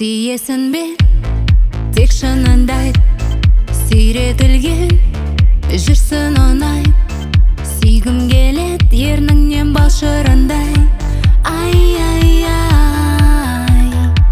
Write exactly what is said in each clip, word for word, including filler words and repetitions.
Сүйесің бе, тек шынында айт, сүйретілген жүрсін оңай. Сүйгім келет ерніңнен бал шырындай. Ай, ай, ай.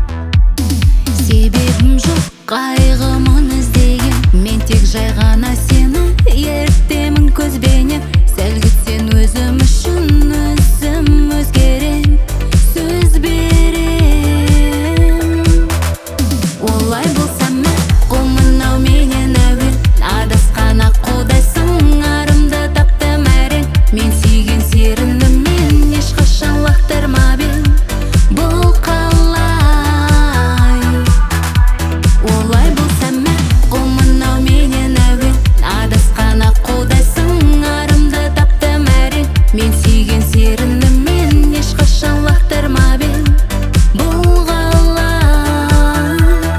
Себебім жоқ қайғымын іздеген, мен тек жай ғана сені ертемін көзбенен. Сәл күтсен өзім үшін өзім өзгерем, сөз берем. Олай болса мә қомын-ау менен әуел, адасқан аққудайсың, арымды таптым әрең. Мен сүйген серініммен ешқашан лақтырма бел, бұл қалай. Олай болса мә қомын-ау менен әуел, адасқан аққудайсың, арымды таптым әрең. Мен сүйген серініммен ешқашан лақтырма бел, бұл қалай.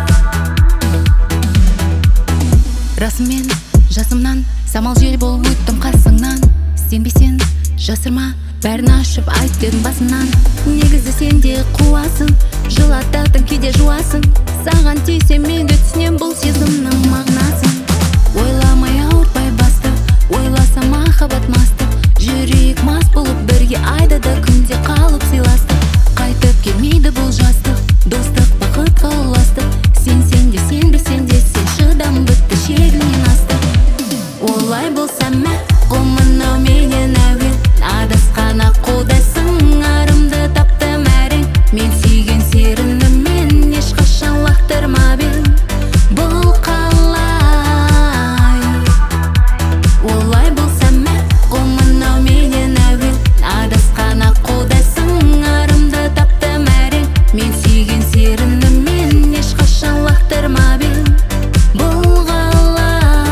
Расымен жасымнан самал жел болып өттім қасыңнан. Сенбесең жасырма, бәрін ашып айт дедім басынан. Негізі сен де қуасың, жылататын кейде жуасың. Саған тисе мен де түсінем бұл сезімнің мағынасын. Ойламай ауыртпай басты, ойласа махаббат масты. Жүрейік мас болып бірге айдада күнде қалып сыйластық. Қайтып келмейді бұл жастық, достық бақытқа ұластық. Сенсең де сенбесең де сен шыдам бітті, шегінен асты. Олай болса мә қомын-ау менен әуел, адасқан аққудайсың, арымды таптым әрең. Мен сүйген серініммен ешқашан лақтырма бел, бұл қалай. Олай болса мә қомын-ау менен әуел, адасқан аққудайсың, арымды таптым әрең. Мен сүйген серініммен ешқашан лақтырма бел, бұл қалай.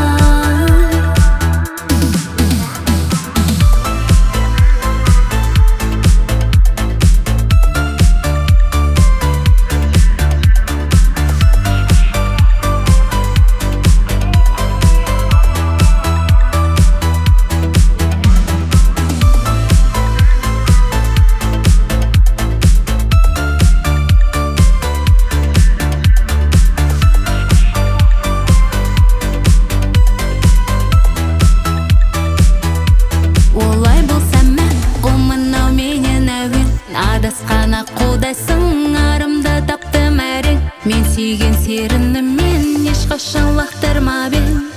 Олай болса мә қомын-ау менен әуел, адасқан аққудайсың, арымды таптым әрең. Мен сүйген серініммен ешқашан лақтырма бел,